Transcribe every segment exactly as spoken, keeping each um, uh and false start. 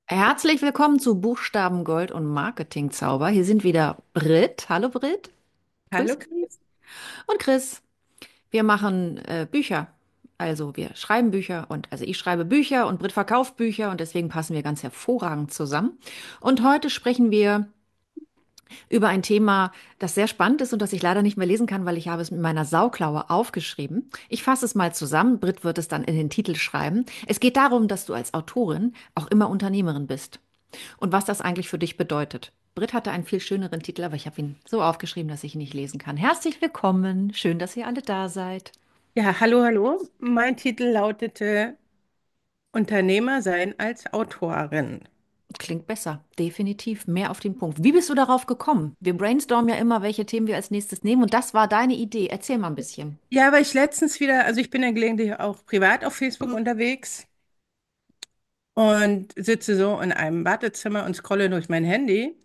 Herzlich willkommen zu Buchstaben Gold und Marketingzauber. Hier sind wieder Brit. Hallo Brit. Hallo Grüß Chris. dich. Und Chris. Wir machen äh, Bücher. Also wir schreiben Bücher und also ich schreibe Bücher und Brit verkauft Bücher und deswegen passen wir ganz hervorragend zusammen. Und heute sprechen wir über ein Thema, das sehr spannend ist und das ich leider nicht mehr lesen kann, weil ich habe es mit meiner Sauklaue aufgeschrieben. Ich fasse es mal zusammen. Brit wird es dann in den Titel schreiben. Es geht darum, dass du als Autorin auch immer Unternehmerin bist und was das eigentlich für dich bedeutet. Brit hatte einen viel schöneren Titel, aber ich habe ihn so aufgeschrieben, dass ich ihn nicht lesen kann. Herzlich willkommen. Schön, dass ihr alle da seid. Ja, hallo, hallo. Mein Titel lautete Unternehmer sein als Autorin. Klingt besser, definitiv. Mehr auf den Punkt. Wie bist du darauf gekommen? Wir brainstormen ja immer, welche Themen wir als nächstes nehmen und das war deine Idee. Erzähl mal ein bisschen. Ja, weil ich letztens wieder, also ich bin ja gelegentlich auch privat auf Facebook unterwegs und sitze so in einem Wartezimmer und scrolle durch mein Handy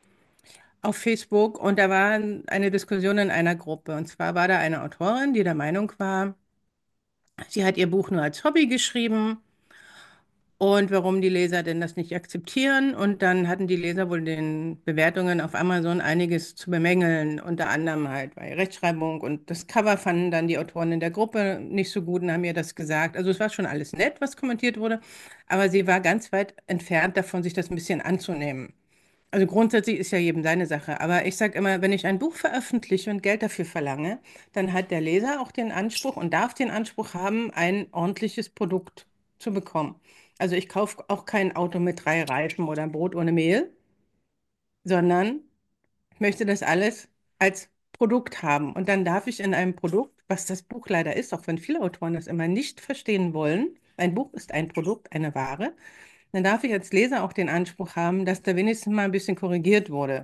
auf Facebook und da war eine Diskussion in einer Gruppe. Und zwar war da eine Autorin, die der Meinung war, sie hat ihr Buch nur als Hobby geschrieben. Und warum die Leser denn das nicht akzeptieren. Und dann hatten die Leser wohl den Bewertungen auf Amazon einiges zu bemängeln, unter anderem halt bei Rechtschreibung und das Cover fanden dann die Autoren in der Gruppe nicht so gut und haben ihr das gesagt. Also es war schon alles nett, was kommentiert wurde, aber sie war ganz weit entfernt davon, sich das ein bisschen anzunehmen. Also grundsätzlich ist ja jedem seine Sache, aber ich sage immer, wenn ich ein Buch veröffentliche und Geld dafür verlange, dann hat der Leser auch den Anspruch und darf den Anspruch haben, ein ordentliches Produkt zu bekommen. Also ich kaufe auch kein Auto mit drei Reifen oder Brot ohne Mehl, sondern ich möchte das alles als Produkt haben. Und dann darf ich in einem Produkt, was das Buch leider ist, auch wenn viele Autoren das immer nicht verstehen wollen, ein Buch ist ein Produkt, eine Ware, dann darf ich als Leser auch den Anspruch haben, dass da wenigstens mal ein bisschen korrigiert wurde.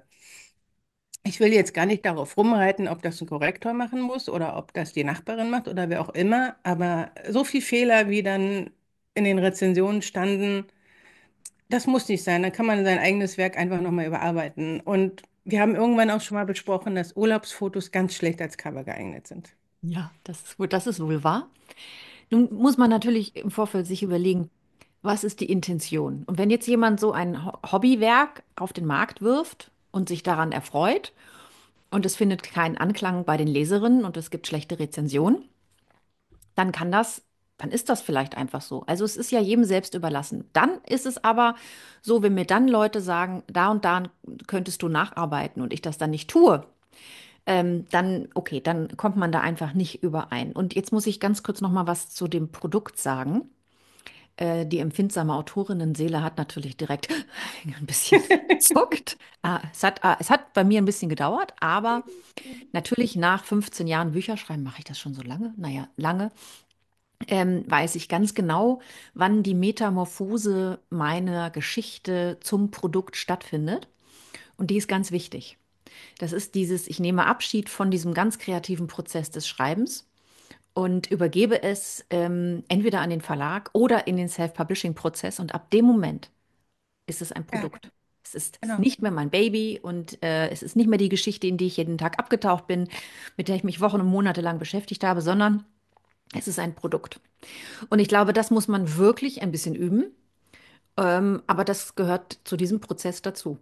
Ich will jetzt gar nicht darauf rumreiten, ob das ein Korrektor machen muss oder ob das die Nachbarin macht oder wer auch immer, aber so viel Fehler, wie dann in den Rezensionen standen, das muss nicht sein. Dann kann man sein eigenes Werk einfach nochmal überarbeiten. Und wir haben irgendwann auch schon mal besprochen, dass Urlaubsfotos ganz schlecht als Cover geeignet sind. Ja, das ist wohl, das ist wohl wahr. Nun muss man natürlich im Vorfeld sich überlegen, was ist die Intention? Und wenn jetzt jemand so ein Ho- Hobbywerk auf den Markt wirft und sich daran erfreut, und es findet keinen Anklang bei den Leserinnen und es gibt schlechte Rezensionen, dann kann das, dann ist das vielleicht einfach so. Also es ist ja jedem selbst überlassen. Dann ist es aber so, wenn mir dann Leute sagen, da und da könntest du nacharbeiten und ich das dann nicht tue, ähm, dann, okay, dann kommt man da einfach nicht überein. Und jetzt muss ich ganz kurz noch mal was zu dem Produkt sagen. Äh, die empfindsame Autorinnenseele hat natürlich direkt ein bisschen gezuckt. Ah, es hat, ah, es hat bei mir ein bisschen gedauert, aber natürlich nach fünfzehn Jahren Bücherschreiben mache ich das schon so lange. Naja, lange. Ähm, weiß ich ganz genau, wann die Metamorphose meiner Geschichte zum Produkt stattfindet. Und die ist ganz wichtig. Das ist dieses, ich nehme Abschied von diesem ganz kreativen Prozess des Schreibens und übergebe es ähm, entweder an den Verlag oder in den Self-Publishing-Prozess. Und ab dem Moment ist es ein Ja, Produkt. Es ist genau. nicht mehr mein Baby und äh, es ist nicht mehr die Geschichte, in die ich jeden Tag abgetaucht bin, mit der ich mich Wochen und Monate lang beschäftigt habe, sondern es ist ein Produkt. Und ich glaube, das muss man wirklich ein bisschen üben, ähm, aber das gehört zu diesem Prozess dazu.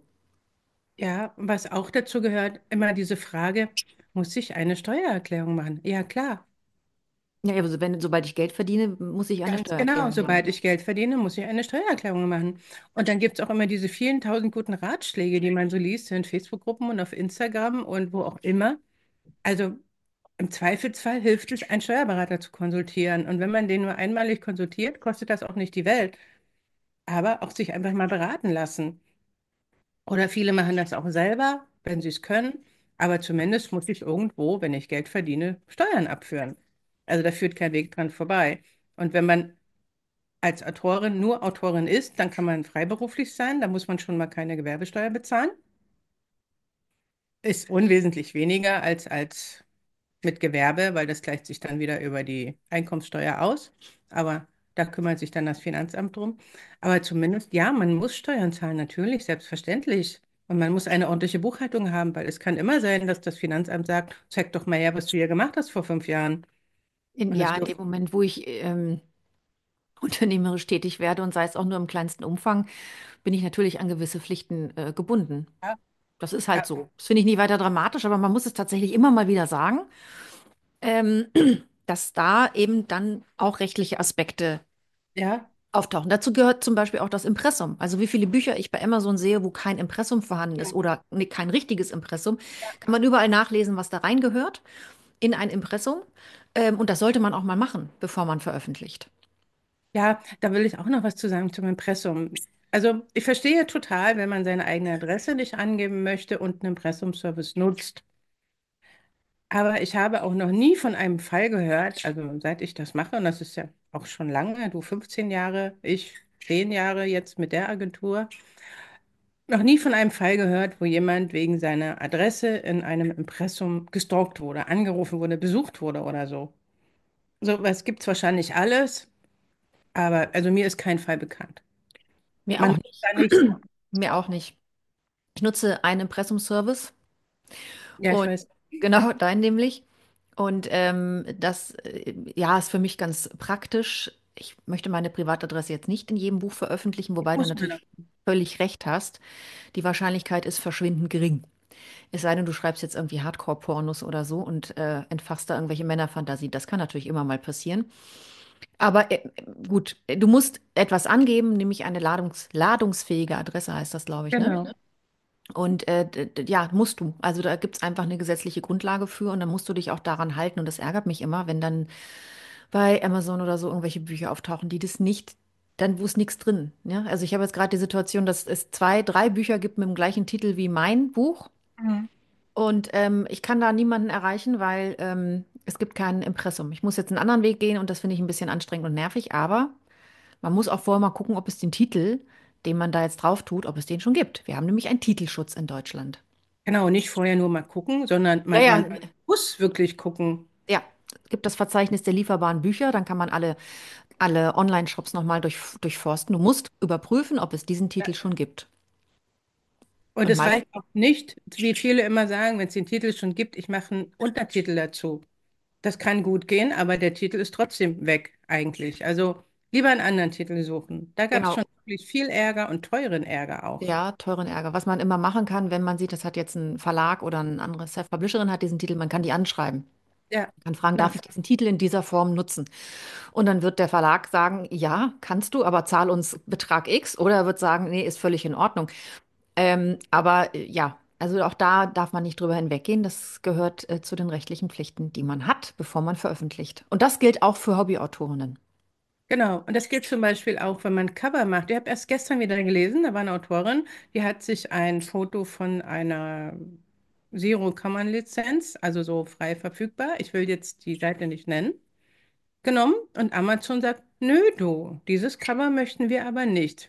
Ja, was auch dazu gehört, immer diese Frage, muss ich eine Steuererklärung machen? Ja, klar. Ja, also wenn, sobald ich Geld verdiene, muss ich eine Ganz genau, Steuererklärung machen. sobald ich Geld verdiene, muss ich eine Steuererklärung machen. Und dann gibt es auch immer diese vielen tausend guten Ratschläge, die man so liest in Facebook-Gruppen und auf Instagram und wo auch immer. Also im Zweifelsfall hilft es, einen Steuerberater zu konsultieren. Und wenn man den nur einmalig konsultiert, kostet das auch nicht die Welt. Aber auch sich einfach mal beraten lassen. Oder viele machen das auch selber, wenn sie es können. Aber zumindest muss ich irgendwo, wenn ich Geld verdiene, Steuern abführen. Also da führt kein Weg dran vorbei. Und wenn man als Autorin nur Autorin ist, dann kann man freiberuflich sein. Da muss man schon mal keine Gewerbesteuer bezahlen. Ist unwesentlich weniger als, als mit Gewerbe, weil das gleicht sich dann wieder über die Einkommenssteuer aus. Aber da kümmert sich dann das Finanzamt drum. Aber zumindest, ja, man muss Steuern zahlen, natürlich, selbstverständlich. Und man muss eine ordentliche Buchhaltung haben, weil es kann immer sein, dass das Finanzamt sagt, zeig doch mal her, was du hier gemacht hast vor fünf Jahren. In, Und das ja, in dem dürfen. Moment, wo ich ähm, unternehmerisch tätig werde und sei es auch nur im kleinsten Umfang, bin ich natürlich an gewisse Pflichten äh, gebunden. Ja, Das ist halt ja, so. Das finde ich nicht weiter dramatisch, aber man muss es tatsächlich immer mal wieder sagen, ähm, dass da eben dann auch rechtliche Aspekte ja, auftauchen. Dazu gehört zum Beispiel auch das Impressum. Also wie viele Bücher ich bei Amazon sehe, wo kein Impressum vorhanden ist stimmt. oder nee, kein richtiges Impressum, kann man überall nachlesen, was da reingehört in ein Impressum. Ähm, und das sollte man auch mal machen, bevor man veröffentlicht. Ja, da will ich auch noch was zu sagen zum Impressum. Also ich verstehe total, wenn man seine eigene Adresse nicht angeben möchte und einen Impressumservice nutzt. Aber ich habe auch noch nie von einem Fall gehört, also seit ich das mache, und das ist ja auch schon lange, du fünfzehn Jahre, ich zehn Jahre jetzt mit der Agentur, noch nie von einem Fall gehört, wo jemand wegen seiner Adresse in einem Impressum gestalkt wurde, angerufen wurde, besucht wurde oder so. So was gibt es wahrscheinlich alles, aber also mir ist kein Fall bekannt. Mir Man auch muss nicht. da nicht, Mir auch nicht. Ich nutze einen Impressumservice ja, ich und weiß. genau dein nämlich. Und ähm, das, äh, ja, ist für mich ganz praktisch. Ich möchte meine Privatadresse jetzt nicht in jedem Buch veröffentlichen, wobei du Muss man natürlich doch. völlig recht hast. Die Wahrscheinlichkeit ist verschwindend gering. Es sei denn, du schreibst jetzt irgendwie Hardcore-Pornos oder so und äh, entfachst da irgendwelche Männerfantasie. Das kann natürlich immer mal passieren. Aber äh, gut, du musst etwas angeben, nämlich eine Ladungs ladungsfähige Adresse heißt das, glaube ich, ne? Genau. Und äh, d- d- ja, musst du. Also da gibt es einfach eine gesetzliche Grundlage für und dann musst du dich auch daran halten. Und das ärgert mich immer, wenn dann bei Amazon oder so irgendwelche Bücher auftauchen, die das nicht, dann wo ist nichts drin. Ja? Also ich habe jetzt gerade die Situation, dass es zwei, drei Bücher gibt mit dem gleichen Titel wie mein Buch. Mhm. Und ähm, ich kann da niemanden erreichen, weil ähm, es gibt kein Impressum. Ich muss jetzt einen anderen Weg gehen und das finde ich ein bisschen anstrengend und nervig, aber man muss auch vorher mal gucken, ob es den Titel, den man da jetzt drauf tut, ob es den schon gibt. Wir haben nämlich einen Titelschutz in Deutschland. Genau, nicht vorher nur mal gucken, sondern Ja, man, ja, man muss wirklich gucken. ja. Es gibt das Verzeichnis der lieferbaren Bücher, dann kann man alle, alle Online-Shops nochmal durch, durchforsten. Du musst überprüfen, ob es diesen Titel schon gibt. Und Und es meist, reicht auch nicht, wie viele immer sagen, wenn es den Titel schon gibt, ich mache einen Untertitel dazu. Das kann gut gehen, aber der Titel ist trotzdem weg eigentlich. Also lieber einen anderen Titel suchen. Da gab es genau, schon wirklich viel Ärger und teuren Ärger auch. ja, teuren Ärger. Was man immer machen kann, wenn man sieht, das hat jetzt ein Verlag oder eine andere Self-Publisherin hat diesen Titel, man kann die anschreiben. Ja, Man kann fragen, genau. darf ich diesen Titel in dieser Form nutzen? Und dann wird der Verlag sagen, ja, kannst du, aber zahl uns Betrag X. Oder er wird sagen, nee, ist völlig in Ordnung. Ähm, aber äh, ja, also auch da darf man nicht drüber hinweggehen. Das gehört äh, zu den rechtlichen Pflichten, die man hat, bevor man veröffentlicht. Und das gilt auch für Hobbyautorinnen. Genau. Und das geht zum Beispiel auch, wenn man Cover macht. Ich habe erst gestern wieder gelesen, da war eine Autorin, die hat sich ein Foto von einer Zero-Common-Lizenz, also so frei verfügbar, ich will jetzt die Seite nicht nennen, genommen und Amazon sagt, nö, du, dieses Cover möchten wir aber nicht.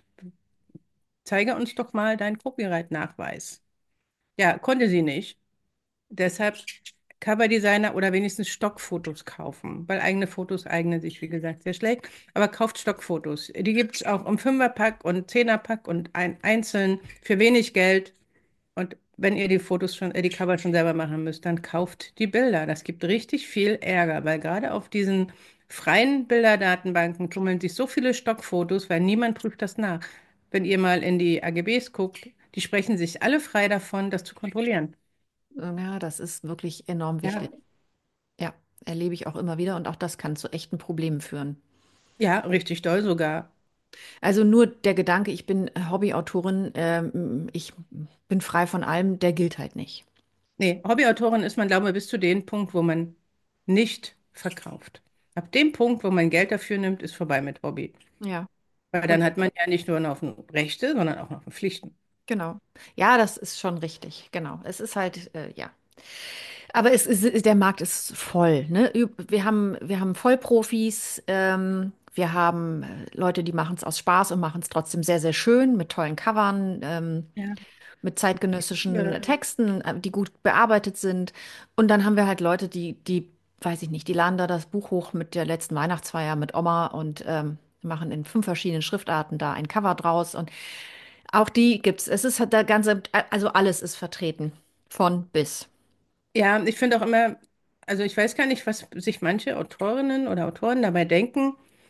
Zeige uns doch mal deinen Copyright-Nachweis. Ja, konnte sie nicht. Deshalb Coverdesigner oder wenigstens Stockfotos kaufen, weil eigene Fotos eignen sich, wie gesagt, sehr schlecht. Aber kauft Stockfotos. Die gibt es auch im Fünferpack und Zehnerpack und ein, einzeln für wenig Geld. Und wenn ihr die Fotos schon, äh, die Cover schon selber machen müsst, dann kauft die Bilder. Das gibt richtig viel Ärger, weil gerade auf diesen freien Bilderdatenbanken tummeln sich so viele Stockfotos, weil niemand prüft das nach. Wenn ihr mal in die A G Bs guckt, die sprechen sich alle frei davon, das zu kontrollieren. Ähm, Ja, das ist wirklich enorm Ja. wichtig. Ja, erlebe ich auch immer wieder und auch das kann zu echten Problemen führen. Ja, richtig doll sogar. Also nur der Gedanke, ich bin Hobbyautorin, ähm, ich bin frei von allem, der gilt halt nicht. Nee, Hobbyautorin ist man, glaube ich, bis zu dem Punkt, wo man nicht verkauft. Ab dem Punkt, wo man Geld dafür nimmt, ist vorbei mit Hobby. Ja. Weil dann Und hat man ja nicht nur noch Rechte, sondern auch noch Pflichten. genau. Ja, das ist schon richtig. Genau. Es ist halt, äh, ja. Aber es ist, der Markt ist voll, ne? Üb- Wir haben, wir haben Vollprofis, ähm, wir haben äh, Leute, die machen es aus Spaß und machen es trotzdem sehr, sehr schön mit tollen Covern, ähm, Ja. mit zeitgenössischen Ja. Texten, äh, die gut bearbeitet sind. Und dann haben wir halt Leute, die, die, weiß ich nicht, die laden da das Buch hoch mit der letzten Weihnachtsfeier mit Oma und ähm, machen in fünf verschiedenen Schriftarten da ein Cover draus. Und auch die gibt's. Es ist halt der ganze, also alles ist vertreten. Von bis. Ja, ich finde auch immer, also ich weiß gar nicht, was sich manche Autorinnen oder Autoren dabei denken.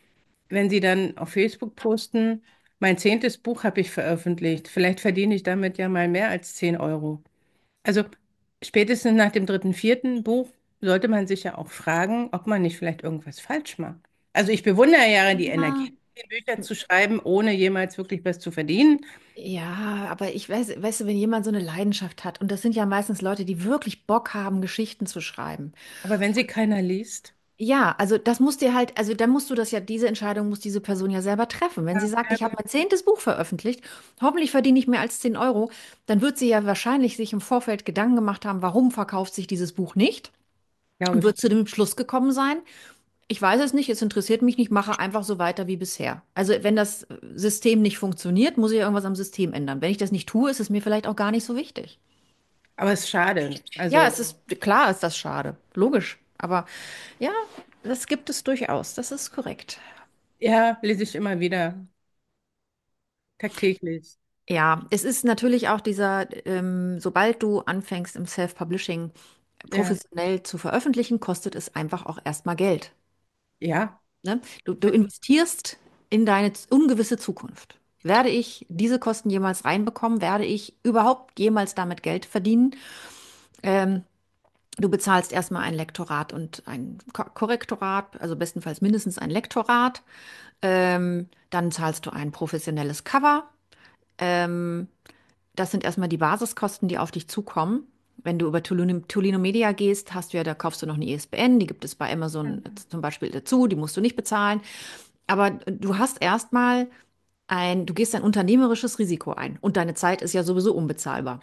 wenn Sie dann auf Facebook posten, mein zehntes Buch habe ich veröffentlicht, vielleicht verdiene ich damit ja mal mehr als zehn Euro. Also spätestens nach dem dritten, vierten Buch sollte man sich ja auch fragen, ob man nicht vielleicht irgendwas falsch macht. Also ich bewundere ja die Ja. Energie, Bücher zu schreiben, ohne jemals wirklich was zu verdienen. Ja, aber ich weiß, weißt du, wenn jemand so eine Leidenschaft hat, und das sind ja meistens Leute, die wirklich Bock haben, Geschichten zu schreiben. Aber wenn sie keiner liest, Ja, also das musst dir halt, also dann musst du das ja, diese Entscheidung muss diese Person ja selber treffen. Wenn sie ja, sagt, ja, ich habe mein zehntes Buch veröffentlicht, hoffentlich verdiene ich mehr als zehn Euro, dann wird sie ja wahrscheinlich sich im Vorfeld Gedanken gemacht haben, warum verkauft sich dieses Buch nicht? glaube Und ich. wird zu dem Schluss gekommen sein, ich weiß es nicht, es interessiert mich nicht, mache einfach so weiter wie bisher. Also wenn das System nicht funktioniert, muss ich ja irgendwas am System ändern. Wenn ich das nicht tue, ist es mir vielleicht auch gar nicht so wichtig. Aber es ist schade. Ja, Also es ist klar, ist das schade, logisch. Aber ja, das gibt es durchaus. Das ist korrekt. ja, lese ich immer wieder, tagtäglich. Ja, es ist natürlich auch dieser, ähm, sobald du anfängst im Self-Publishing Ja, professionell zu veröffentlichen, kostet es einfach auch erstmal Geld. ja, Ne? Du, du investierst in deine z- ungewisse Zukunft. Werde ich diese Kosten jemals reinbekommen? Werde ich überhaupt jemals damit Geld verdienen? Ähm, Du bezahlst erstmal ein Lektorat und ein Ko Korrektorat, also bestenfalls mindestens ein Lektorat. Ähm, dann zahlst du ein professionelles Cover. Ähm, Das sind erstmal die Basiskosten, die auf dich zukommen. Wenn du über Tolino, Tolino Media gehst, hast du ja, da kaufst du noch eine I S B N, die gibt es bei Amazon zum Beispiel dazu, die musst du nicht bezahlen. Aber du hast erstmal ein, du gehst ein unternehmerisches Risiko ein und deine Zeit ist ja sowieso unbezahlbar.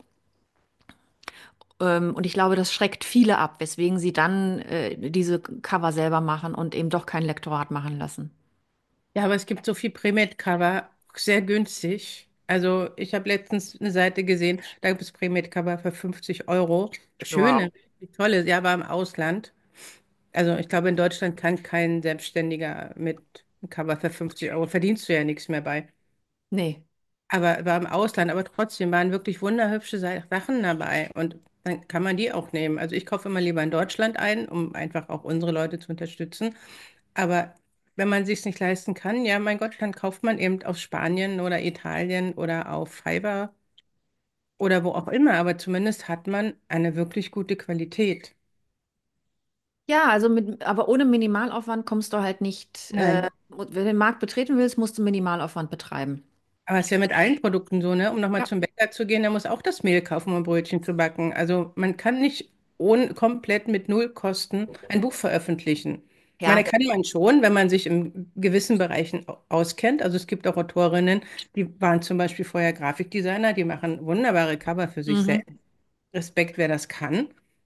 Ähm, und ich glaube, das schreckt viele ab, weswegen sie dann äh, diese Cover selber machen und eben doch kein Lektorat machen lassen. ja, aber es gibt so viel Premed-Cover, sehr günstig. Also ich habe letztens eine Seite gesehen, da gibt es Premed-Cover für fünfzig Euro. Wow. Schöne, richtig tolle, ja, aber im Ausland. Also ich glaube, in Deutschland kann kein Selbstständiger mit einem Cover für fünfzig Euro, verdienst du ja nichts mehr bei. Nee. Aber war im Ausland, aber trotzdem waren wirklich wunderhübsche Sa- Sachen dabei. Und dann kann man die auch nehmen. Also ich kaufe immer lieber in Deutschland ein, um einfach auch unsere Leute zu unterstützen. Aber wenn man sich nicht leisten kann, ja, mein Gott, dann kauft man eben aus Spanien oder Italien oder auf Fiverr oder wo auch immer. Aber zumindest hat man eine wirklich gute Qualität. Ja, also mit, aber ohne Minimalaufwand kommst du halt nicht, äh, Nein. wenn du den Markt betreten willst, musst du Minimalaufwand betreiben. Aber es ist ja mit allen Produkten so, ne? Um nochmal Ja. zum Bäcker zu gehen, der muss auch das Mehl kaufen, um Brötchen zu backen. Also man kann nicht ohne, komplett mit null Kosten ein Buch veröffentlichen. Ich meine, Ja. kann man schon, wenn man sich in gewissen Bereichen au- auskennt. Also es gibt auch Autorinnen, die waren zum Beispiel vorher Grafikdesigner, die machen wunderbare Cover für sich Mhm. selbst. Respekt, wer das kann.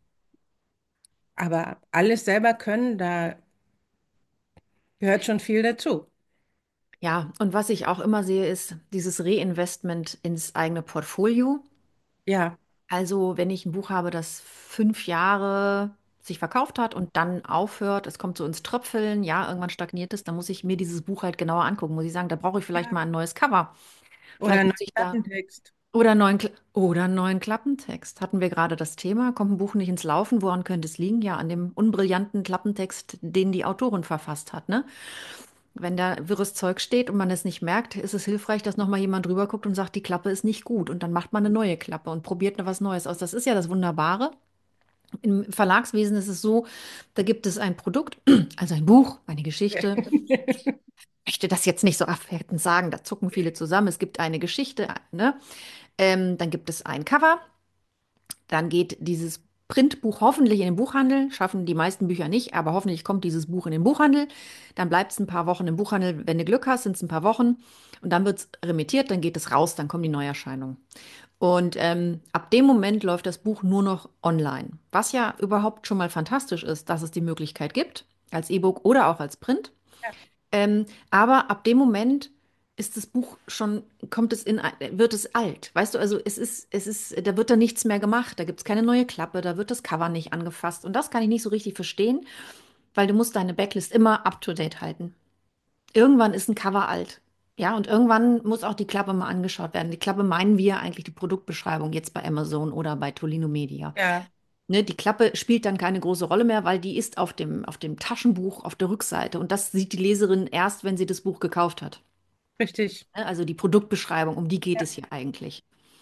Aber alles selber können, da gehört schon viel dazu. Ja, und was ich auch immer sehe, ist dieses Reinvestment ins eigene Portfolio. Ja, Also, wenn ich ein Buch habe, das fünf Jahre sich verkauft hat und dann aufhört, es kommt so ins Tröpfeln, ja, irgendwann stagniert es, dann muss ich mir dieses Buch halt genauer angucken. Muss ich sagen, da brauche ich vielleicht ja. mal ein neues Cover. Oder Vielleicht einen muss ich da. Klappentext. Oder einen neuen, Kla- oder einen neuen Klappentext. Hatten wir gerade das Thema? Kommt ein Buch nicht ins Laufen? Woran könnte es liegen? Ja, an dem unbrillanten Klappentext, den die Autorin verfasst hat, ne? Wenn da wirres Zeug steht und man es nicht merkt, ist es hilfreich, dass nochmal jemand drüber guckt und sagt, die Klappe ist nicht gut. Und dann macht man eine neue Klappe und probiert noch was Neues aus. Das ist ja das Wunderbare. Im Verlagswesen ist es so, da gibt es ein Produkt, also ein Buch, eine Geschichte. Ich möchte das jetzt nicht so abwertend sagen, da zucken viele zusammen. Es gibt eine Geschichte, ne? Ähm, dann gibt es ein Cover. Dann geht dieses Printbuch hoffentlich in den Buchhandel, schaffen die meisten Bücher nicht, aber hoffentlich kommt dieses Buch in den Buchhandel. Dann bleibt es ein paar Wochen im Buchhandel. Wenn du Glück hast, sind es ein paar Wochen. Und dann wird es remittiert, dann geht es raus, dann kommen die Neuerscheinungen. Und ähm, ab dem Moment läuft das Buch nur noch online. Was ja überhaupt schon mal fantastisch ist, dass es die Möglichkeit gibt, als E-Book oder auch als Print. Ähm, aber ab dem Moment ist das Buch schon, kommt es in, ein- wird es alt. Weißt du, also es ist, es ist, da wird da nichts mehr gemacht, da gibt es keine neue Klappe, da wird das Cover nicht angefasst. Und das kann ich nicht so richtig verstehen, weil du musst deine Backlist immer up to date halten. Irgendwann ist ein Cover alt. Ja, und irgendwann muss auch die Klappe mal angeschaut werden. Die Klappe meinen wir eigentlich die Produktbeschreibung jetzt bei Amazon oder bei Tolino Media. Ja. Ne, die Klappe spielt dann keine große Rolle mehr, weil die ist auf dem, auf dem Taschenbuch auf der Rückseite. Und das sieht die Leserin erst, wenn sie das Buch gekauft hat. Richtig. Ne, also die Produktbeschreibung, um die geht Ja. es hier eigentlich.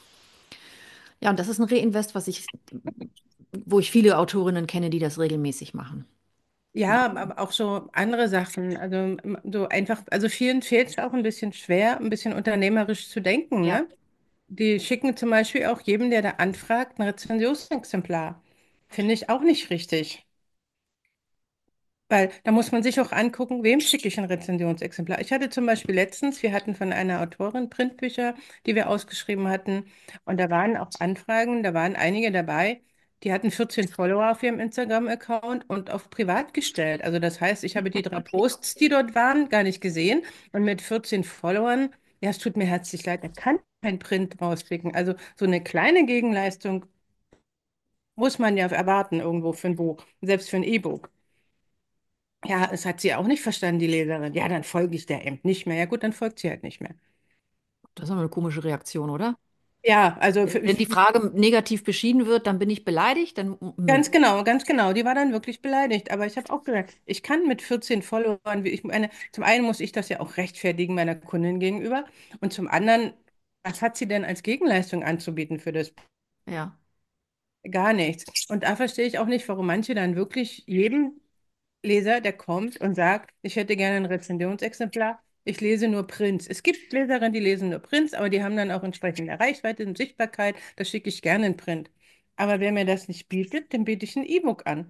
Ja, und das ist ein Reinvest, was ich, wo ich viele Autorinnen kenne, die das regelmäßig machen. Ja, aber auch so andere Sachen. Also m- so einfach, also vielen fehlt es auch ein bisschen schwer, ein bisschen unternehmerisch zu denken, Ja. ne? Die schicken zum Beispiel auch jedem, der da anfragt, ein Rezensionsexemplar. Finde ich auch nicht richtig. Weil da muss man sich auch angucken, wem schicke ich ein Rezensionsexemplar. Ich hatte zum Beispiel letztens, wir hatten von einer Autorin Printbücher, die wir ausgeschrieben hatten. Und da waren auch Anfragen, da waren einige dabei, die hatten vierzehn Follower auf ihrem Instagram-Account und auf privat gestellt. Also das heißt, ich habe die drei Okay. Posts, die dort waren, gar nicht gesehen. Und mit vierzehn Followern, ja, es tut mir herzlich leid, er kann kein Print rausschicken. Also so eine kleine Gegenleistung muss man ja erwarten irgendwo für ein Buch, selbst für ein E-Book. Ja, es hat sie auch nicht verstanden, die Leserin. Ja, dann folge ich der eben nicht mehr. Ja gut, dann folgt sie halt nicht mehr. Das ist aber eine komische Reaktion, oder? Ja, also Wenn für, wenn die Frage negativ beschieden wird, dann bin ich beleidigt, dann hm, ganz genau, ganz genau. Die war dann wirklich beleidigt. Aber ich habe auch gesagt, ich kann mit vierzehn Followern, wie ich meine, zum einen muss ich das ja auch rechtfertigen meiner Kundin gegenüber. Und zum anderen, was hat sie denn als Gegenleistung anzubieten für das? ja. Gar nichts. Und da verstehe ich auch nicht, warum manche dann wirklich jedem Leser, der kommt und sagt, ich hätte gerne ein Rezensionsexemplar, ich lese nur Prints. Es gibt Leserinnen, die lesen nur Prints, aber die haben dann auch entsprechende Reichweite und Sichtbarkeit, das schicke ich gerne in Print. Aber wer mir das nicht bietet, dem biete ich ein E-Book an.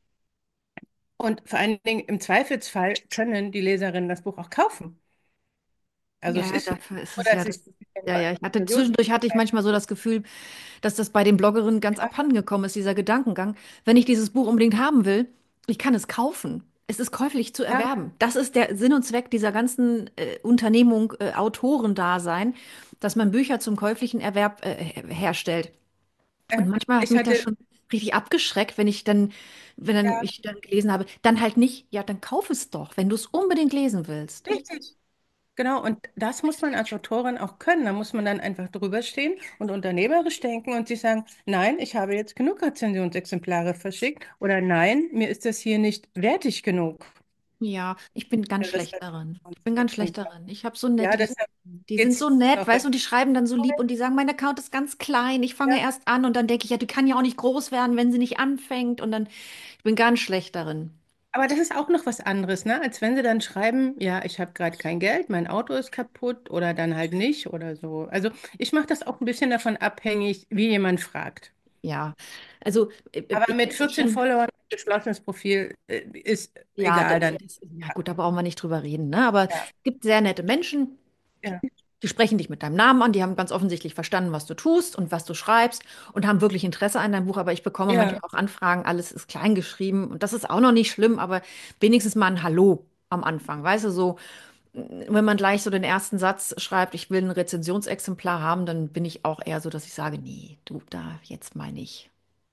Und vor allen Dingen im Zweifelsfall können die Leserinnen das Buch auch kaufen. Also es Ja, ist, dafür ist es oder ja es das. ist Ja, ja, ich hatte Rezensions. zwischendurch hatte ich manchmal so das Gefühl, dass das bei den Bloggerinnen ganz abhanden gekommen ist, dieser Gedankengang. Wenn ich dieses Buch unbedingt haben will, ich kann es kaufen. Es ist käuflich zu Ja, erwerben. Das ist der Sinn und Zweck dieser ganzen äh, Unternehmung, äh, Autorendasein, dass man Bücher zum käuflichen Erwerb äh, her- herstellt. Und ja. manchmal hat Ich mich das hatte, schon richtig abgeschreckt, wenn ich dann, wenn dann ja, ich dann gelesen habe, dann halt nicht, ja, dann kauf es doch, wenn du es unbedingt lesen willst. richtig. Genau, und das muss man als Autorin auch können. Da muss man dann einfach drüber stehen und unternehmerisch denken und sich sagen, nein, ich habe jetzt genug Rezensionsexemplare verschickt oder nein, mir ist das hier nicht wertig genug. Ja, ich bin ganz Ein schlecht darin. Ich bin ganz schlecht Rezensionsexemplar. darin. Ich habe so Ja, nette deshalb Leserinnen. Die sind geht's so nett, noch weißt du, besser. und die schreiben dann so lieb und die sagen, mein Account ist ganz klein. Ich fange Ja. erst an und dann denke ich, ja, die kann ja auch nicht groß werden, wenn sie nicht anfängt. Und dann, ich bin ganz schlecht darin. Aber das ist auch noch was anderes, ne? Als wenn sie dann schreiben, ja, ich habe gerade kein Geld, mein Auto ist kaputt oder dann halt nicht oder so. Also ich mache das auch ein bisschen davon abhängig, wie jemand fragt. Ja, also äh, äh, Aber ich mit bin eh vierzehn schon. Followern, geschlossenes Profil, äh, ist Ja, egal d- dann. das, ja gut, da brauchen wir nicht drüber reden, ne? Aber Ja, es gibt sehr nette Menschen, ja, die sprechen dich mit deinem Namen an, die haben ganz offensichtlich verstanden, was du tust und was du schreibst und haben wirklich Interesse an deinem Buch. Aber ich bekomme ja. manchmal auch Anfragen, alles ist klein geschrieben und das ist auch noch nicht schlimm, aber wenigstens mal ein Hallo am Anfang. Weißt du, so, wenn man gleich so den ersten Satz schreibt, ich will ein Rezensionsexemplar haben, dann bin ich auch eher so, dass ich sage, nee, du, da, jetzt meine ich.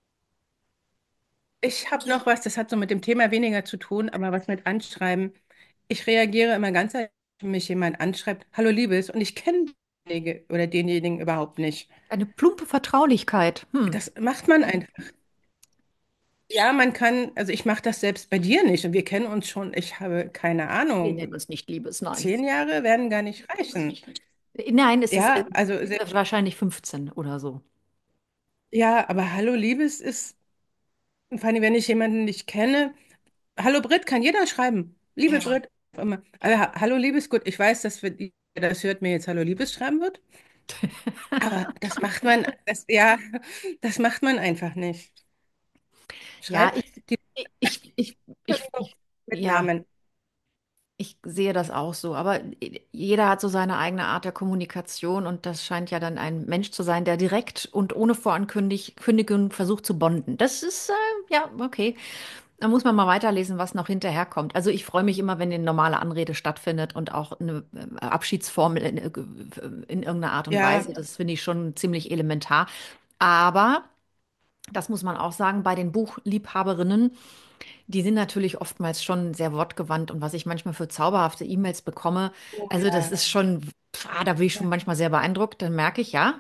Ich habe noch was, das hat so mit dem Thema weniger zu tun, aber was mit Anschreiben. Ich reagiere immer ganz, wenn mich jemand anschreibt, hallo Liebes, und ich kenne denjenige oder denjenigen überhaupt nicht. Eine plumpe Vertraulichkeit. Hm. Das macht man einfach. Ja, man kann, also ich mache das selbst bei dir nicht und wir kennen uns schon, ich habe keine Wir nennen Ahnung, uns nicht Liebes, nein. zehn Jahre werden gar nicht reichen. Nein, es ist äh, Ja, also selbst, wahrscheinlich fünfzehn oder so. ja, aber hallo Liebes ist, vor allem wenn ich jemanden nicht kenne, hallo Brit kann jeder schreiben. Liebe Ja. Brit, immer. Aber ha- hallo Liebes, gut, ich weiß, dass wir, das hört mir jetzt hallo Liebes schreiben wird, aber das macht man, das, ja, das macht man einfach nicht. Ja, Schreibt ich, die ich, ich, ich, ich, Entschuldigung, ich, mit ja, Namen. ich sehe das auch so. Aber jeder hat so seine eigene Art der Kommunikation und das scheint ja dann ein Mensch zu sein, der direkt und ohne Vorankündigung versucht zu bonden. Das ist, äh, ja, okay. Da muss man mal weiterlesen, was noch hinterherkommt. Also ich freue mich immer, wenn eine normale Anrede stattfindet und auch eine äh, Abschiedsformel in, äh, in irgendeiner Art und Ja, Weise. Das finde ich schon ziemlich elementar. Aber, das muss man auch sagen, bei den Buchliebhaberinnen, die sind natürlich oftmals schon sehr wortgewandt und was ich manchmal für zauberhafte E-Mails bekomme, oh also das ja. ist schon, ah, da bin ich schon manchmal sehr beeindruckt. Dann merke ich, ja,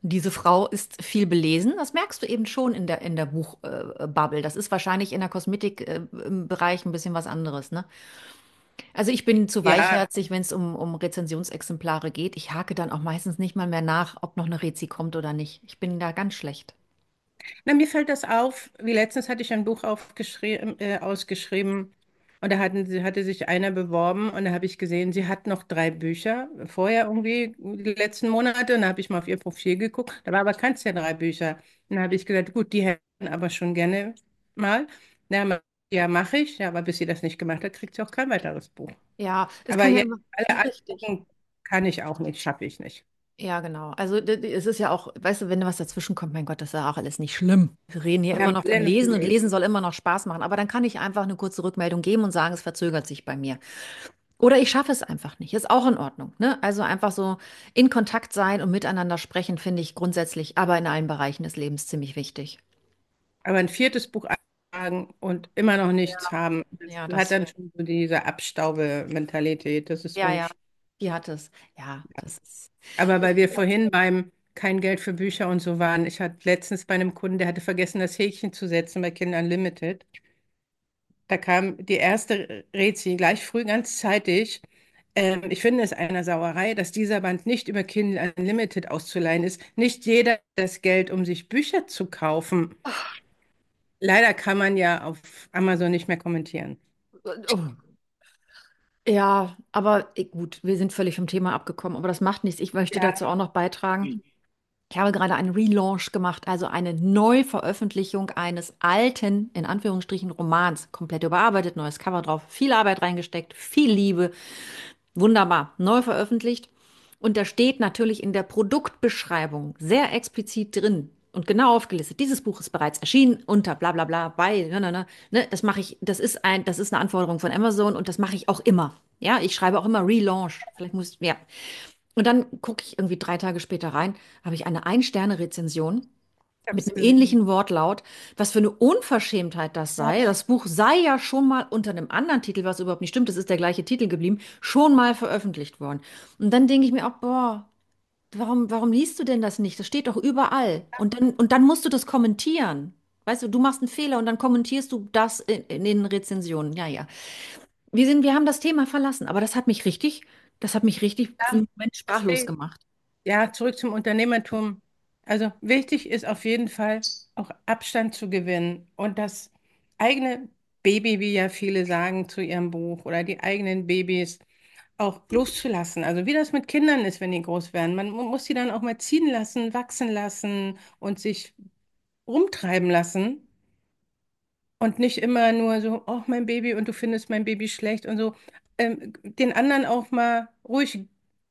Diese Frau ist viel belesen. Das merkst du eben schon in der, in der Buchbubble. Äh, Bubble. Das ist wahrscheinlich in der Kosmetik, äh, im Bereich ein bisschen was anderes, ne? Also ich bin zu Ja, weichherzig, wenn es um, um Rezensionsexemplare geht. Ich hake dann auch meistens nicht mal mehr nach, ob noch eine Rezi kommt oder nicht. Ich bin da ganz schlecht. na, mir fällt das auf, wie letztens hatte ich ein Buch aufgeschrieben, äh, ausgeschrieben und da hatten, sie- hatte sich einer beworben und da habe ich gesehen, sie hat noch drei Bücher vorher irgendwie die letzten Monate und da habe ich mal auf ihr Profil geguckt, da war aber keins der drei Bücher. Und da habe ich gesagt, gut, die hätten aber schon gerne mal. Na, ja, mache ich, ja, aber bis sie das nicht gemacht hat, kriegt sie auch kein weiteres Buch. Ja, das Aber kann ja jetzt immer. alle Richtig. angucken kann ich auch nicht, schaffe ich nicht. Ja, genau. Also d- d- es ist ja auch, weißt du, wenn da was dazwischen kommt, mein Gott, das ist ja auch alles nicht schlimm. Wir reden hier Wir immer haben noch vom alle noch Lesen und Leben. Lesen soll immer noch Spaß machen. Aber dann kann ich einfach eine kurze Rückmeldung geben und sagen, es verzögert sich bei mir. Oder ich schaffe es einfach nicht. Ist auch in Ordnung, ne? Also einfach so in Kontakt sein und miteinander sprechen, finde ich grundsätzlich, aber in allen Bereichen des Lebens ziemlich wichtig. Aber ein viertes Buch anfangen und immer noch Ja, nichts haben, das ja, hat das, dann schon so diese Abstaube-Mentalität. Das ist ja, so. ja, die hat es. Ja, das ist. Aber weil wir vorhin beim kein Geld für Bücher und so waren, ich hatte letztens bei einem Kunden, der hatte vergessen, das Häkchen zu setzen bei Kindern Unlimited. Da kam die erste Rezi gleich früh, ganz zeitig. Ähm, ich finde es eine Sauerei, dass dieser Band nicht über Kindle Unlimited auszuleihen ist. Nicht jeder hat das Geld, um sich Bücher zu kaufen. Leider kann man ja auf Amazon nicht mehr kommentieren. Oh. Ja, aber eh, gut, wir sind völlig vom Thema abgekommen, aber das macht nichts. Ich möchte Ja, dazu auch noch beitragen. Ich habe gerade einen Relaunch gemacht, also eine Neuveröffentlichung eines alten, in Anführungsstrichen, Romans. Komplett überarbeitet, neues Cover drauf, viel Arbeit reingesteckt, viel Liebe. Wunderbar, neu veröffentlicht. Und da steht natürlich in der Produktbeschreibung sehr explizit drin und genau aufgelistet. Dieses Buch ist bereits erschienen unter bla bla bla bei, ne, ne, ne, ne, das mache ich, das ist ein, das ist eine Anforderung von Amazon und das mache ich auch immer. Ja, ich schreibe auch immer Relaunch. Vielleicht muss, ja. Und dann gucke ich irgendwie drei Tage später rein, habe ich eine Ein-Sterne-Rezension ich habe mit es einem gesehen. ähnlichen Wortlaut, was für eine Unverschämtheit das sei. Ja. Das Buch sei ja schon mal unter einem anderen Titel, was überhaupt nicht stimmt, das ist der gleiche Titel geblieben, schon mal veröffentlicht worden. Und dann denke ich mir auch, boah, warum, warum liest du denn das nicht? Das steht doch überall. Und dann, und dann musst du das kommentieren. Weißt du, du machst einen Fehler und dann kommentierst du das in, in den Rezensionen. Ja, ja. Wir sind, wir haben das Thema verlassen, aber das hat mich richtig, das hat mich richtig für Ja, einen Moment sprachlos deswegen, gemacht. ja, zurück zum Unternehmertum. Also wichtig ist auf jeden Fall auch Abstand zu gewinnen und das eigene Baby, wie ja viele sagen zu ihrem Buch, oder die eigenen Babys auch loszulassen. Also wie das mit Kindern ist, wenn die groß werden. Man mu- muss sie dann auch mal ziehen lassen, wachsen lassen und sich rumtreiben lassen und nicht immer nur so, oh, mein Baby und du findest mein Baby schlecht und so. Ähm, den anderen auch mal ruhig,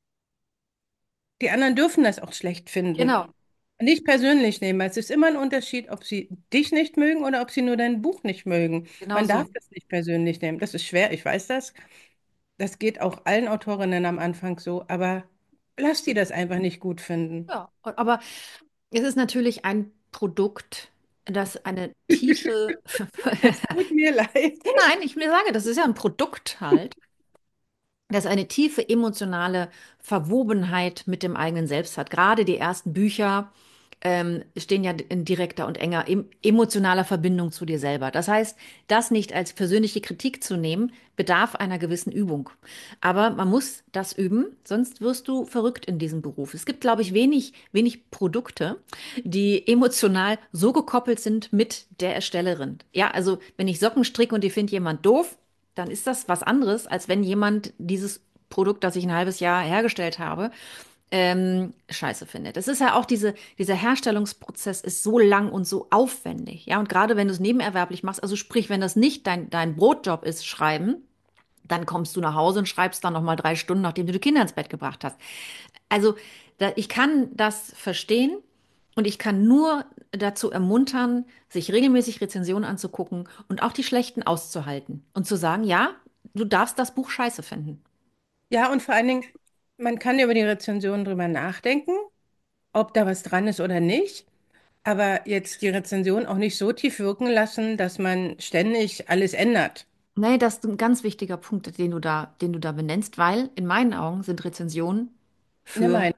die anderen dürfen das auch schlecht finden. Genau, Nicht persönlich nehmen, weil es ist immer ein Unterschied, ob sie dich nicht mögen oder ob sie nur dein Buch nicht mögen. genau Man darf so. das nicht persönlich nehmen. Das ist schwer, ich weiß das. Das geht auch allen Autorinnen am Anfang so, aber lass die das einfach nicht gut finden. Ja, aber es ist natürlich ein Produkt, das eine tiefe. Es tut mir leid. Nein, ich mir sage, das ist ja ein Produkt halt, das eine tiefe emotionale Verwobenheit mit dem eigenen Selbst hat. Gerade die ersten Bücher ähm, stehen ja in direkter und enger em emotionaler Verbindung zu dir selber. Das heißt, das nicht als persönliche Kritik zu nehmen, bedarf einer gewissen Übung. Aber man muss das üben, sonst wirst du verrückt in diesem Beruf. Es gibt, glaube ich, wenig, wenig Produkte, die emotional so gekoppelt sind mit der Erstellerin. Ja, also wenn ich Socken stricke und die findet jemand doof, dann ist das was anderes, als wenn jemand dieses Produkt, das ich ein halbes Jahr hergestellt habe, ähm, scheiße findet. Das ist ja auch diese, dieser Herstellungsprozess ist so lang und so aufwendig. Ja, und gerade wenn du es nebenerwerblich machst, also sprich, wenn das nicht dein, dein Brotjob ist, schreiben, dann kommst du nach Hause und schreibst dann nochmal drei Stunden, nachdem du die Kinder ins Bett gebracht hast. Also, da, ich kann das verstehen und ich kann nur dazu ermuntern, sich regelmäßig Rezensionen anzugucken und auch die schlechten auszuhalten und zu sagen, ja, du darfst das Buch scheiße finden. Ja, und vor allen Dingen, man kann über die Rezension drüber nachdenken, ob da was dran ist oder nicht, aber jetzt die Rezension auch nicht so tief wirken lassen, dass man ständig alles ändert. Nee, das ist ein ganz wichtiger Punkt, den du da, den du da benennst, weil in meinen Augen sind Rezensionen Ne, für mein.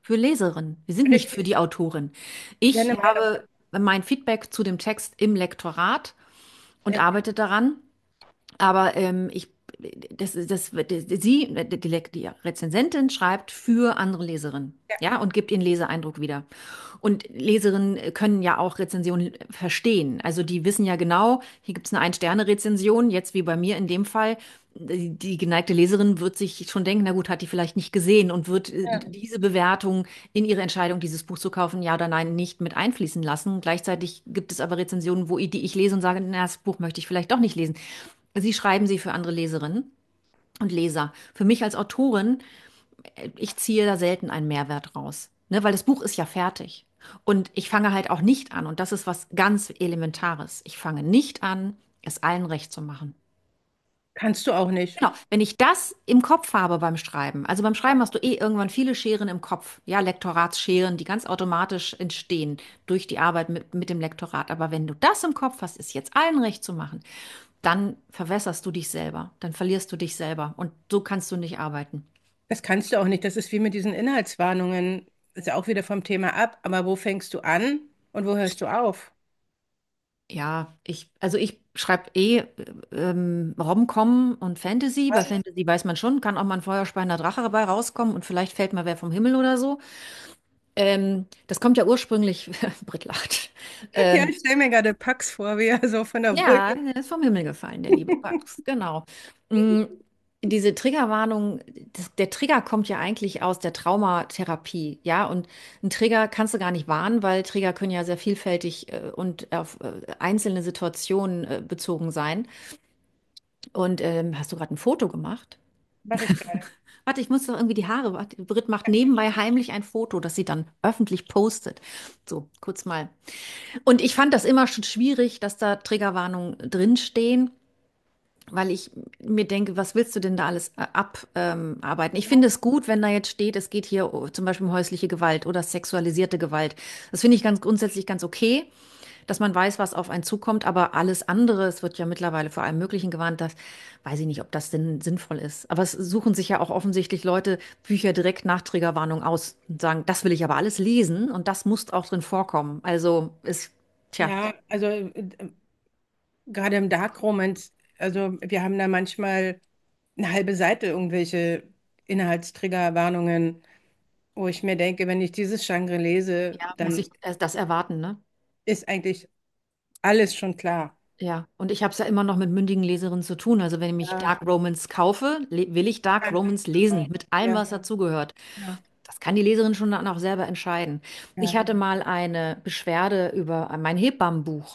für Leserinnen. Wir sind nicht für Richtig. die Autorin. Ja, Ich eine Meinung. habe mein Feedback zu dem Text im Lektorat und Ja, arbeite daran. Aber ähm, ich, das, das, das, sie, die, die Rezensentin schreibt für andere Leserinnen, ja, ja, und gibt ihren Leseeindruck wieder. Und Leserinnen können ja auch Rezensionen verstehen. Also die wissen ja genau, hier gibt es eine Ein-Sterne-Rezension, jetzt wie bei mir in dem Fall. Die, die geneigte Leserin wird sich schon denken, na gut, hat die vielleicht nicht gesehen und wird äh, ja. diese Bewertung in ihre Entscheidung, dieses Buch zu kaufen, ja oder nein, nicht mit einfließen lassen. Gleichzeitig gibt es aber Rezensionen, wo ich, die ich lese und sage, na, das Buch möchte ich vielleicht doch nicht lesen. Sie schreiben sie für andere Leserinnen und Leser. Für mich als Autorin, äh, ich ziehe da selten einen Mehrwert raus, ne, weil das Buch ist ja fertig. Und ich fange halt auch nicht an, und das ist was ganz Elementares. Ich fange nicht an, es allen recht zu machen. Kannst du auch nicht. Genau, wenn ich das im Kopf habe beim Schreiben, also beim Schreiben hast du eh irgendwann viele Scheren im Kopf, ja, Lektoratsscheren, die ganz automatisch entstehen durch die Arbeit mit, mit dem Lektorat. Aber wenn du das im Kopf hast, ist jetzt allen recht zu machen, dann verwässerst du dich selber, dann verlierst du dich selber und so kannst du nicht arbeiten. Das kannst du auch nicht. Das ist wie mit diesen Inhaltswarnungen. Ist ja auch wieder vom Thema ab. Aber wo fängst du an und wo hörst du auf? Ja, ich, also ich schreibe eh äh, ähm, Rom-Com und Fantasy. Bei Fantasy weiß man schon, kann auch mal ein feuerspeiender Drache dabei rauskommen und vielleicht fällt mal wer vom Himmel oder so. Ähm, das kommt ja ursprünglich, Brit lacht. Ja, Ähm, ich stelle mir gerade Pax vor, wie er so von der ja, Brücke. der ist vom Himmel gefallen, der liebe Pax, genau. Mm, Diese Triggerwarnung, das, der Trigger kommt ja eigentlich aus der Traumatherapie, ja, und ein Trigger kannst du gar nicht warnen, weil Trigger können ja sehr vielfältig äh, und auf äh, einzelne Situationen äh, bezogen sein. Und ähm, hast du gerade ein Foto gemacht? Mache ich gerade. Warte, ich muss doch irgendwie die Haare. Warte, Britt macht nebenbei heimlich ein Foto, das sie dann öffentlich postet. So, kurz mal. Und ich fand das immer schon schwierig, dass da Triggerwarnungen drinstehen, weil ich mir denke, was willst du denn da alles äh, abarbeiten? Ich finde es gut, wenn da jetzt steht, es geht hier oh, zum Beispiel um häusliche Gewalt oder sexualisierte Gewalt. Das finde ich ganz grundsätzlich ganz okay, dass man weiß, was auf einen zukommt, aber alles andere, es wird ja mittlerweile vor allem Möglichen gewarnt, das weiß ich nicht, ob das denn sinnvoll ist. Aber es suchen sich ja auch offensichtlich Leute Bücher direkt nach Triggerwarnung aus und sagen, das will ich aber alles lesen und das muss auch drin vorkommen. Also ist, tja, Ja, also äh, gerade im Dark Romance, also wir haben da manchmal eine halbe Seite irgendwelche Inhaltstriggerwarnungen, wo ich mir denke, wenn ich dieses Genre lese, ja, muss dann ich äh, das erwarten, ne? ist eigentlich alles schon klar. Ja, und ich habe es ja immer noch mit mündigen Leserinnen zu tun. Also wenn ich Ja, Dark Romance kaufe, le- will ich Dark ja, Romance genau. lesen, mit allem, Ja, was dazugehört. ja, Das kann die Leserin schon dann auch selber entscheiden. Ich ja. hatte mal eine Beschwerde über mein Hebammenbuch,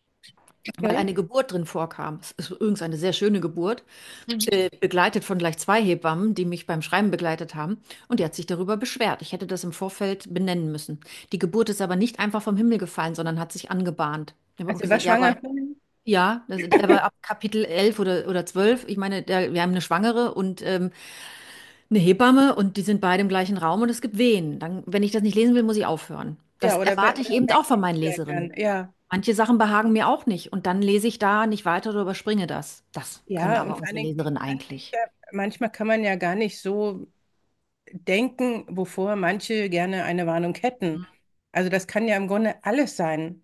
weil Okay. eine Geburt drin vorkam. Es ist übrigens eine sehr schöne Geburt, Mhm. äh, begleitet von gleich zwei Hebammen, die mich beim Schreiben begleitet haben. Und die hat sich darüber beschwert. Ich hätte das im Vorfeld benennen müssen. Die Geburt ist aber nicht einfach vom Himmel gefallen, sondern hat sich angebahnt. Ich habe auch Also sie war gesagt, ja, schwanger aber vorhin? ja, das, aber ab Kapitel elf oder, oder zwölf, ich meine, der, wir haben eine Schwangere und ähm, eine Hebamme und die sind beide im gleichen Raum und es gibt Wehen. Dann, wenn ich das nicht lesen will, muss ich aufhören. Das Ja, oder erwarte ich eben auch von meinen Leserinnen. Wechselblättern. Ja. Manche Sachen behagen mir auch nicht und dann lese ich da nicht weiter oder überspringe das. Das können Ja, und aber vor allen unsere Dingen, Leserinnen manchmal, eigentlich. ja, manchmal kann man ja gar nicht so denken, wovor manche gerne eine Warnung hätten. Also das kann ja im Grunde alles sein.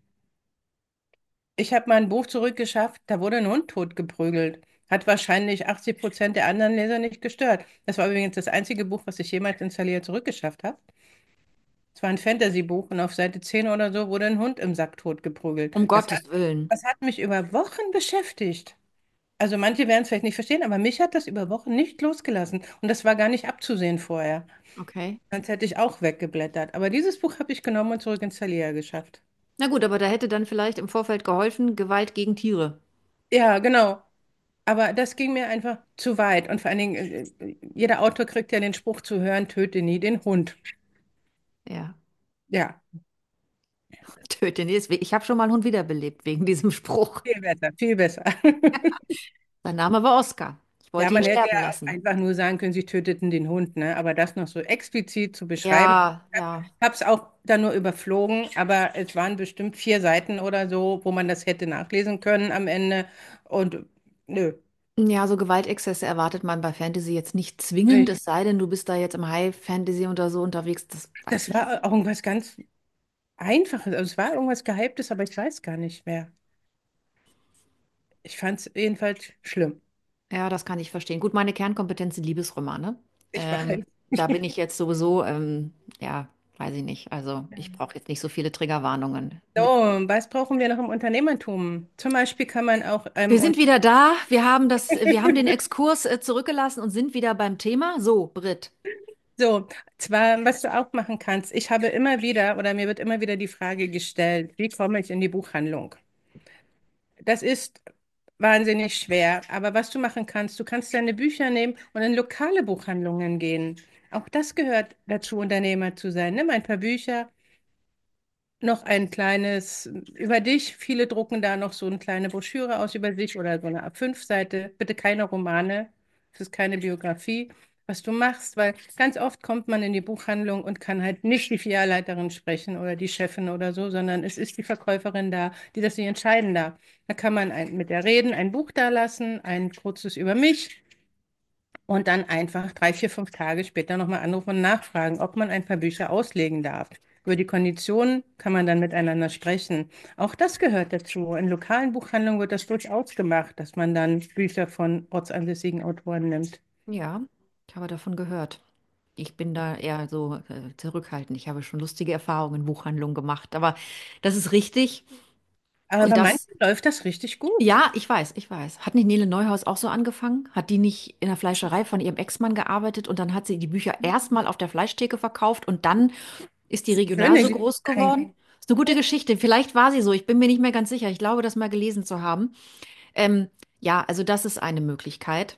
Ich habe mal ein Buch zurückgeschafft, da wurde ein Hund totgeprügelt. Hat wahrscheinlich achtzig Prozent der anderen Leser nicht gestört. Das war übrigens das einzige Buch, was ich jemals installiert zurückgeschafft habe. Es war ein Fantasy-Buch und auf Seite zehn oder so wurde ein Hund im Sack totgeprügelt. Um Das hat, Gottes Willen. das hat mich über Wochen beschäftigt. Also manche werden es vielleicht nicht verstehen, aber mich hat das über Wochen nicht losgelassen. Und das war gar nicht abzusehen vorher. Okay. Sonst hätte ich auch weggeblättert. Aber dieses Buch habe ich genommen und zurück ins Thalia geschafft. Na gut, aber da hätte dann vielleicht im Vorfeld geholfen, Gewalt gegen Tiere. Ja, genau. Aber das ging mir einfach zu weit. Und vor allen Dingen, äh, äh, jeder Autor kriegt ja den Spruch zu hören, töte nie den Hund. Ja, Ja, töte nie. Ich habe schon mal einen Hund wiederbelebt wegen diesem Spruch. viel besser, viel besser. Sein Name war Oskar. Ich Ja, wollte ihn man hätte sterben ja auch lassen. einfach nur sagen können, sie töteten den Hund, ne? Aber das noch so explizit zu beschreiben, Ja, ja. ich habe es auch dann nur überflogen, aber es waren bestimmt vier Seiten oder so, wo man das hätte nachlesen können am Ende. Und nö. Ja, so Gewaltexzesse erwartet man bei Fantasy jetzt nicht zwingend, Ich, es sei denn, du bist da jetzt im High Fantasy oder so unterwegs, das weiß das ich. war auch irgendwas ganz Einfaches. Also es war irgendwas Gehyptes, aber ich weiß gar nicht mehr. Ich fand es jedenfalls schlimm. Ja, das kann ich verstehen. Gut, meine Kernkompetenz sind Liebesromane. Ich Ähm, weiß. Da bin ich jetzt sowieso, ähm, ja, weiß ich nicht. Also ich brauche jetzt nicht so viele Triggerwarnungen. So, Mit was brauchen wir noch im Unternehmertum? Zum Beispiel kann man auch Wir ähm, sind und wieder da. Wir haben das, wir haben den Exkurs äh, zurückgelassen und sind wieder beim Thema. So, Britt. so, zwar, was du auch machen kannst, ich habe immer wieder oder mir wird immer wieder die Frage gestellt, wie komme ich in die Buchhandlung? Das ist wahnsinnig schwer, aber was du machen kannst, du kannst deine Bücher nehmen und in lokale Buchhandlungen gehen. Auch das gehört dazu, Unternehmer zu sein. Nimm ein paar Bücher. Noch ein kleines über dich. Viele drucken da noch so eine kleine Broschüre aus über sich oder so eine A fünf Seite. Bitte keine Romane. Es ist keine Biografie, was du machst, weil ganz oft kommt man in die Buchhandlung und kann halt nicht die Filialleiterin sprechen oder die Chefin oder so, sondern es ist die Verkäuferin da, die das nicht entscheiden darf. Da kann man ein, mit der reden, ein Buch da lassen, ein kurzes über mich. Und dann einfach drei, vier, fünf Tage später nochmal anrufen und nachfragen, ob man ein paar Bücher auslegen darf. Über die Konditionen kann man dann miteinander sprechen. Auch das gehört dazu. In lokalen Buchhandlungen wird das durchaus gemacht, dass man dann Bücher von ortsansässigen Autoren nimmt. Ja, ich habe davon gehört. Ich bin da eher so äh, zurückhaltend. Ich habe schon lustige Erfahrungen in Buchhandlungen gemacht, aber das ist richtig. Aber Und bei das, manchen läuft das richtig gut. ja, ich weiß, ich weiß. Hat nicht Nele Neuhaus auch so angefangen? Hat die nicht in der Fleischerei von ihrem Ex-Mann gearbeitet und dann hat sie die Bücher erstmal auf der Fleischtheke verkauft und dann ist die regional so Völlig groß geworden? kein. Ist eine gute Geschichte. Vielleicht war sie so. Ich bin mir nicht mehr ganz sicher. Ich glaube, das mal gelesen zu haben. Ähm, ja, also das ist eine Möglichkeit.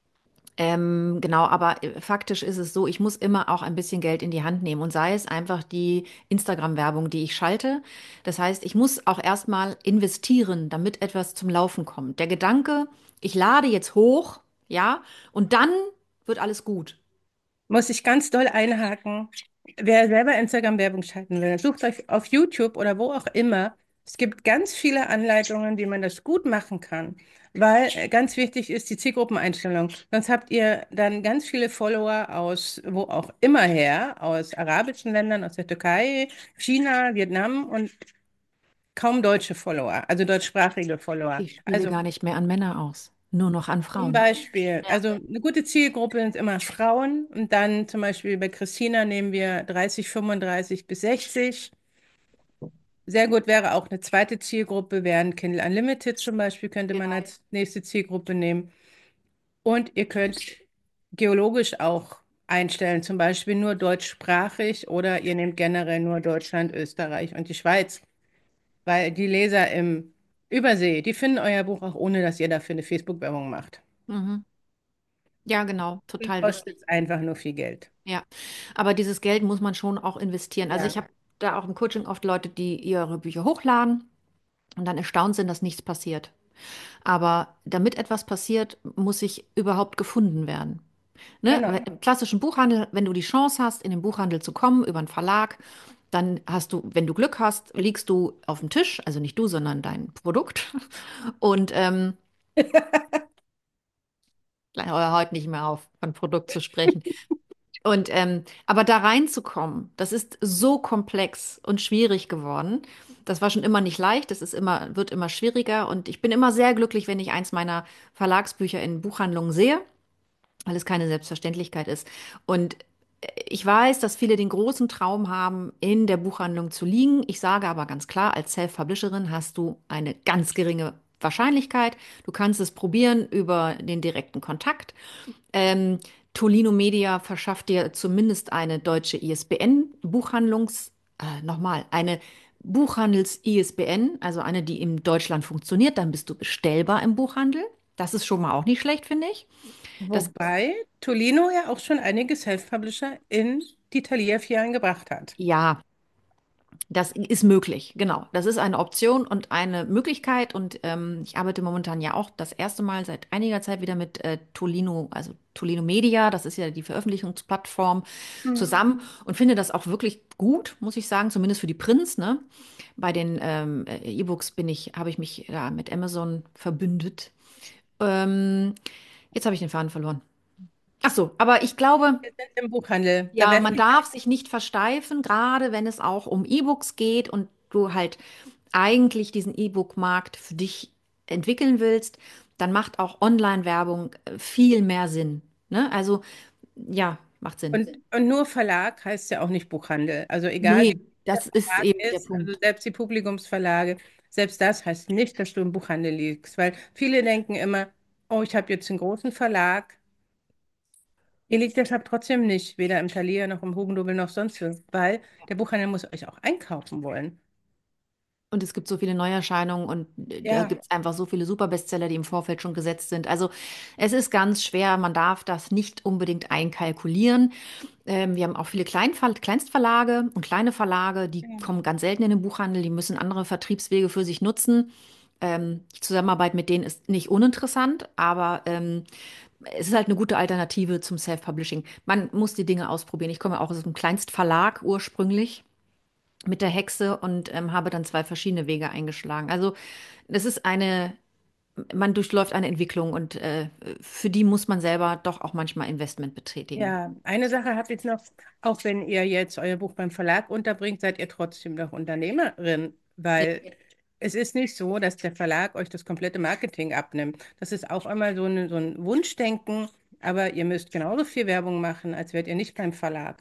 Ähm, genau, aber äh, faktisch ist es so, ich muss immer auch ein bisschen Geld in die Hand nehmen und sei es einfach die Instagram-Werbung, die ich schalte. Das heißt, ich muss auch erstmal investieren, damit etwas zum Laufen kommt. Der Gedanke, ich lade jetzt hoch, ja, und dann wird alles gut. Muss ich ganz doll einhaken. Wer selber Instagram-Werbung schalten will, sucht euch auf YouTube oder wo auch immer. Es gibt ganz viele Anleitungen, wie man das gut machen kann, weil äh, ganz wichtig ist die Zielgruppeneinstellung. Sonst habt ihr dann ganz viele Follower aus wo auch immer her, aus arabischen Ländern, aus der Türkei, China, Vietnam und kaum deutsche Follower, also deutschsprachige Follower. Ich spiele Also gar nicht mehr an Männer aus, nur noch an zum Frauen. Beispiel, Ja. also eine gute Zielgruppe sind immer Frauen und dann zum Beispiel bei Christina nehmen wir dreißig, fünfunddreißig bis sechzig. Sehr gut wäre auch eine zweite Zielgruppe, wären Kindle Unlimited zum Beispiel, könnte man Genau. als nächste Zielgruppe nehmen. Und ihr könnt geologisch auch einstellen, zum Beispiel nur deutschsprachig oder ihr nehmt generell nur Deutschland, Österreich und die Schweiz, weil die Leser im Übersee, die finden euer Buch auch ohne, dass ihr dafür eine Facebook-Werbung macht. Mhm. Ja, genau, Und total kostet wichtig. es einfach nur viel Geld. Ja, aber dieses Geld muss man schon auch investieren. Also Ja. ich habe da auch im Coaching oft Leute, die ihre Bücher hochladen und dann erstaunt sind, dass nichts passiert. Aber damit etwas passiert, muss ich überhaupt gefunden werden. Ne? Genau. Im klassischen Buchhandel, wenn du die Chance hast, in den Buchhandel zu kommen über einen Verlag, dann hast du, wenn du Glück hast, liegst du auf dem Tisch, also nicht du, sondern dein Produkt. Und ähm, hör heute nicht mehr auf, von Produkt zu sprechen. Und ähm, aber da reinzukommen, das ist so komplex und schwierig geworden. Das war schon immer nicht leicht, das ist immer, wird immer schwieriger. Und ich bin immer sehr glücklich, wenn ich eins meiner Verlagsbücher in Buchhandlungen sehe, weil es keine Selbstverständlichkeit ist. Und äh, ich weiß, dass viele den großen Traum haben, in der Buchhandlung zu liegen. Ich sage aber ganz klar, als Self-Publisherin hast du eine ganz geringe Wahrscheinlichkeit. Du kannst es probieren über den direkten Kontakt. Ähm, Tolino Media verschafft dir zumindest eine deutsche I S B N-Buchhandlungs, äh, nochmal, eine Buchhandels-I S B N, also eine, die in Deutschland funktioniert. Dann bist du bestellbar im Buchhandel. Das ist schon mal auch nicht schlecht, finde ich. Das, Wobei Tolino ja auch schon einige Self-Publisher in die Thalia-Filialen gebracht hat. ja, das ist möglich, genau. Das ist eine Option und eine Möglichkeit. Und ähm, ich arbeite momentan ja auch das erste Mal seit einiger Zeit wieder mit äh, Tolino, also Tolino Media, das ist ja die Veröffentlichungsplattform, Mhm. zusammen und finde das auch wirklich gut, muss ich sagen, zumindest für die Prints, ne? Bei den ähm, äh, E-Books bin ich, habe ich mich da mit Amazon verbündet. Ähm, Jetzt habe ich den Faden verloren. Ach so, aber ich glaube, Wir sind im Buchhandel. Da ja, wäre man darf sich nicht versteifen, gerade wenn es auch um E-Books geht und du halt eigentlich diesen E-Book-Markt für dich entwickeln willst, dann macht auch Online-Werbung äh, viel mehr Sinn. Ne? Also ja, macht Sinn. und, und nur Verlag heißt ja auch nicht Buchhandel. Also egal wie Nee, groß der das ist Verlag eben der ist, also Punkt. selbst die Publikumsverlage, selbst das heißt nicht, dass du im Buchhandel liegst, weil viele denken immer, oh, ich habe jetzt einen großen Verlag. Ihr liegt deshalb trotzdem nicht, weder im Thalia noch im Hugendubel noch sonst was, weil der Buchhandel muss euch auch einkaufen wollen. Und es gibt so viele Neuerscheinungen und äh, da Ja, gibt es einfach so viele Superbestseller, die im Vorfeld schon gesetzt sind. Also es ist ganz schwer, man darf das nicht unbedingt einkalkulieren. Ähm, wir haben auch viele Kleinver Kleinstverlage und kleine Verlage, die kommen ganz selten in den Buchhandel, die müssen andere Vertriebswege für sich nutzen. Ähm, die Zusammenarbeit mit denen ist nicht uninteressant, aber ähm, es ist halt eine gute Alternative zum Self-Publishing. Man muss die Dinge ausprobieren. Ich komme auch aus einem Kleinstverlag ursprünglich mit der Hexe und ähm, habe dann zwei verschiedene Wege eingeschlagen. Also das ist eine, man durchläuft eine Entwicklung und äh, für die muss man selber doch auch manchmal Investment betätigen. ja, eine Sache habt ihr noch, auch wenn ihr jetzt euer Buch beim Verlag unterbringt, seid ihr trotzdem noch Unternehmerin, Ja. weil es ist nicht so, dass der Verlag euch das komplette Marketing abnimmt. Das ist auch einmal so, eine, so ein Wunschdenken, aber ihr müsst genauso viel Werbung machen, als wärt ihr nicht beim Verlag.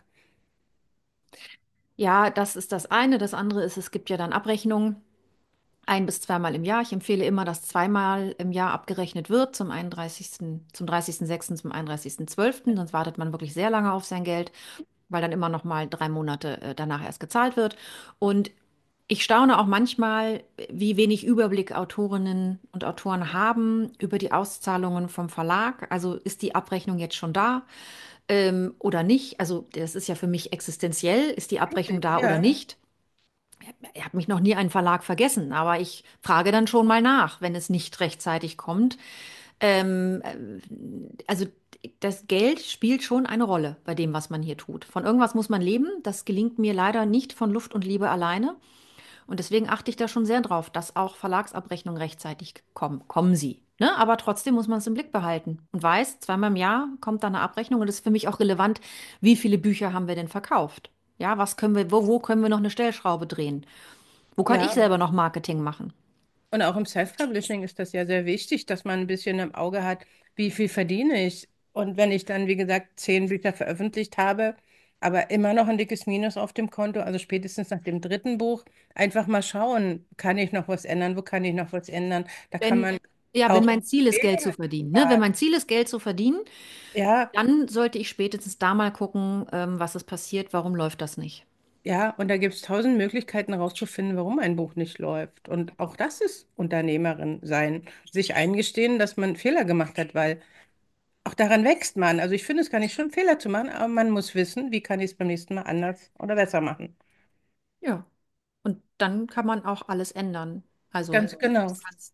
Ja, das ist das eine. Das andere ist, es gibt ja dann Abrechnungen. Ein bis zweimal im Jahr. Ich empfehle immer, dass zweimal im Jahr abgerechnet wird, zum einunddreißigsten, zum dreißigsten sechsten, zum einunddreißigsten zwölften. Sonst wartet man wirklich sehr lange auf sein Geld, weil dann immer noch mal drei Monate äh, danach erst gezahlt wird. Und ich staune auch manchmal, wie wenig Überblick Autorinnen und Autoren haben über die Auszahlungen vom Verlag. Also ist die Abrechnung jetzt schon da ähm, oder nicht? Also das ist ja für mich existenziell. Ist die Abrechnung da oder Ja, nicht? Ich habe mich noch nie einen Verlag vergessen, aber ich frage dann schon mal nach, wenn es nicht rechtzeitig kommt. Ähm, äh, also das Geld spielt schon eine Rolle bei dem, was man hier tut. Von irgendwas muss man leben. Das gelingt mir leider nicht von Luft und Liebe alleine. Und deswegen achte ich da schon sehr drauf, dass auch Verlagsabrechnungen rechtzeitig kommen. Kommen sie. Ne? Aber trotzdem muss man es im Blick behalten und weiß, zweimal im Jahr kommt da eine Abrechnung und es ist für mich auch relevant, wie viele Bücher haben wir denn verkauft? Ja, was können wir, wo, wo können wir noch eine Stellschraube drehen? Wo kann ich ja. selber noch Marketing machen? Und auch im Self-Publishing ist das ja sehr wichtig, dass man ein bisschen im Auge hat, wie viel verdiene ich. Und wenn ich dann, wie gesagt, zehn Bücher veröffentlicht habe, aber immer noch ein dickes Minus auf dem Konto, also spätestens nach dem dritten Buch, einfach mal schauen, kann ich noch was ändern, wo kann ich noch was ändern. Da kann Wenn, man ja, wenn auch mein Ziel ist, Geld zu Empfehlungen verdienen, ne? Wenn fragen. mein Ziel ist, Geld zu verdienen, Ja, dann sollte ich spätestens da mal gucken, ähm, was ist passiert, warum läuft das nicht. ja, und da gibt es tausend Möglichkeiten herauszufinden, warum ein Buch nicht läuft. Und auch das ist Unternehmerin sein, sich eingestehen, dass man Fehler gemacht hat, weil auch daran wächst man. Also ich finde, es kann nicht schlimm, Fehler zu machen, aber man muss wissen, wie kann ich es beim nächsten Mal anders oder besser machen. Ja. Und dann kann man auch alles ändern. Also Ganz genau. du kannst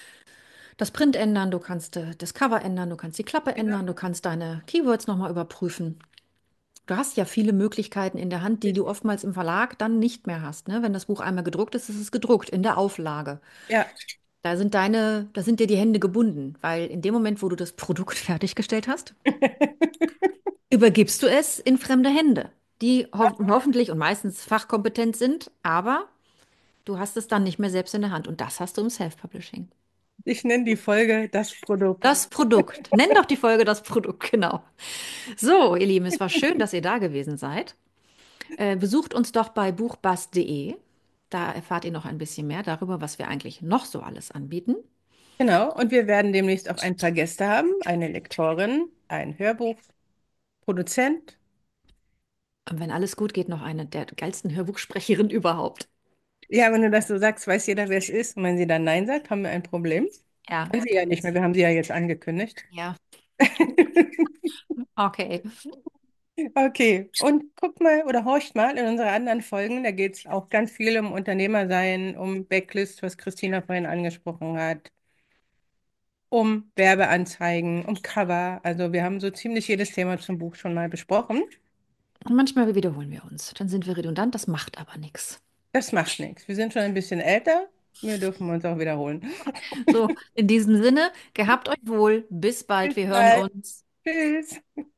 das Print ändern, du kannst äh, das Cover ändern, du kannst die Klappe ändern, du kannst deine Keywords nochmal überprüfen. Du hast ja viele Möglichkeiten in der Hand, die du oftmals im Verlag dann nicht mehr hast. Ne? Wenn das Buch einmal gedruckt ist, ist es gedruckt in der Auflage. Ja, Da sind deine, da sind dir die Hände gebunden, weil in dem Moment, wo du das Produkt fertiggestellt hast, übergibst du es in fremde Hände, die ho hoffentlich und meistens fachkompetent sind, aber du hast es dann nicht mehr selbst in der Hand. Und das hast du im Self-Publishing. ich nenne die Folge das Produkt. Das Produkt. Nenn doch die Folge das Produkt, genau. So, ihr Lieben, es war schön, dass ihr da gewesen seid. Äh, besucht uns doch bei buchbast punkt de. Da erfahrt ihr noch ein bisschen mehr darüber, was wir eigentlich noch so alles anbieten. Genau, und wir werden demnächst auch ein paar Gäste haben, eine Lektorin, ein Hörbuchproduzent. Und wenn alles gut geht, noch eine der geilsten Hörbuchsprecherinnen überhaupt. Ja, wenn du das so sagst, weiß jeder, wer es ist. Und wenn sie dann Nein sagt, haben wir ein Problem. Ja, Weiß sie ja nicht mehr, wir haben sie ja jetzt angekündigt. ja, okay. Okay, und guck mal oder horcht mal in unsere anderen Folgen, da geht es auch ganz viel um Unternehmersein, um Backlist, was Christina vorhin angesprochen hat, um Werbeanzeigen, um Cover. Also wir haben so ziemlich jedes Thema zum Buch schon mal besprochen. Und manchmal wiederholen wir uns. Dann sind wir redundant, das macht aber nichts. Das macht nichts. Wir sind schon ein bisschen älter. Wir dürfen uns auch wiederholen. So, in diesem Sinne, gehabt euch wohl. Bis bald. Bis Wir hören bald. uns. Tschüss.